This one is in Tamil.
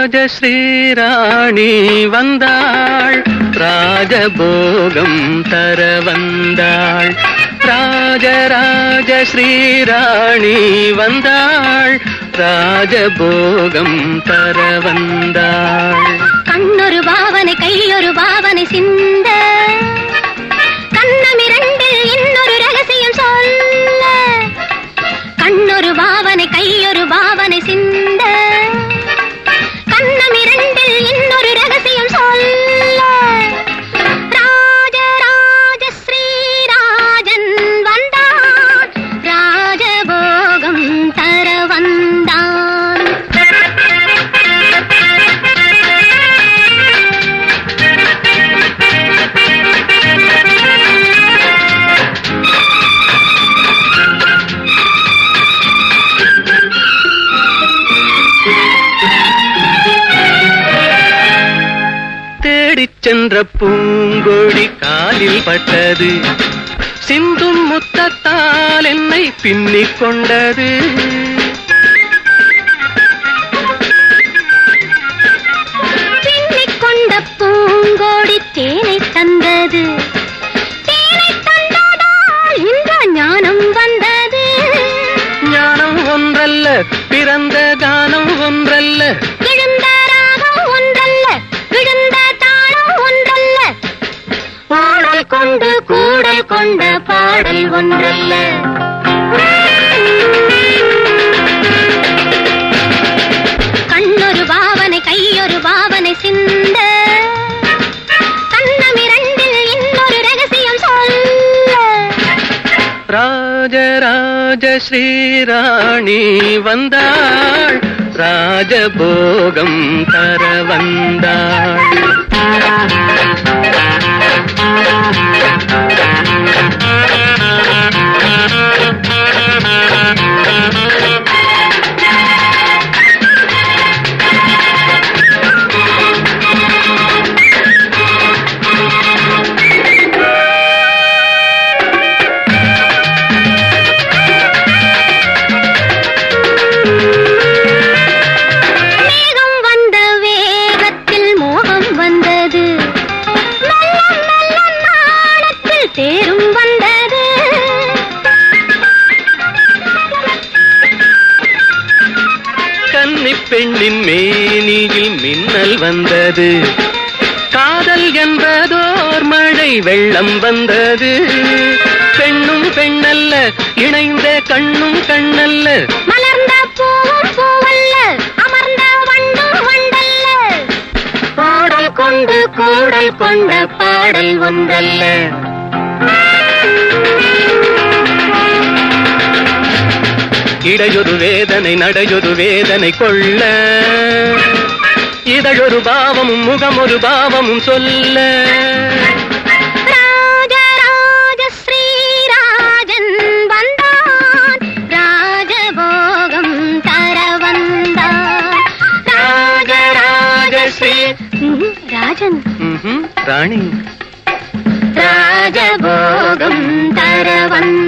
ஸ்ரீராணி வந்தாள், ராஜபோகம் தர வந்தாள். ராஜராஜ ஸ்ரீராணி வந்தாள், ராஜபோகம் தர வந்தாள். கண்ணொரு பாவனை கையொரு பாவனை சிந்த, கண்ணமிரண்டில் இன்னொரு ரகசியம் சொல்ல. கண்ணொரு பாவனை கையொரு பாவனை சிந்த, கண்ணமிரண்டில் இன்னொரு ரகசியம் சொல்ல. ராஜராஜ ஸ்ரீராஜன் வந்தான், ராஜபோகம் தர வந்தான். தேடிச் சென்ற பூங்கொடி காலில் பட்டது, சிந்தும் முத்தத்தால் என்னை பின்னிக் கொண்டது. பின்னிக் கொண்ட பூங்கோடி தேனை தந்தது, தேனை தந்ததால் இந்த ஞானம் வந்தது. ஞானம் ஒன்றல்ல, பிறந்த கானம் ஒன்றல்ல, எழுந்த ராகம் ஒன்றல்ல, விழுந்த தாளம் ஒன்றல்ல. பாடல் கொண்டு கூடல் கொண்ட பாடல் ஒன்றல்ல. கண்ணொரு பாவனை கையொரு பாவனை சிந்த, கண்ணமிரண்டில் இன்னொரு ரகசியம் சொல்ல. ராஜராஜ ஸ்ரீராணி வந்தாள், ராஜபோகம் தர வந்தாள். தேரும் வந்தது, கன்னி பெண்ணின் மேனியில் மின்னல் வந்தது, காதல் என்பதோர் மழை வெள்ளம் வந்தது. பெண்ணும் பெண்ணல்ல, இணைந்த கண்ணும் கண்ணல்ல, மலர்ந்த பூவும் பூவல்ல, அமர்ந்த வண்டும் வண்டல்ல. பாடல் கொண்டு கூடல் கொண்ட பாடல் ஒன்றல்ல. இடையொரு வேதனை நடையொரு வேதனை கொள்ள, இதழொரு பாவமும் முகமொரு பாவமும் சொல்ல. ராஜராஜ ஸ்ரீராஜன் வந்தான், ராஜபோகம் தர வந்தான். ராஜராஜ ஸ்ரீ ராஜன் ராணி ராஜபோகம் தர வந்தான்.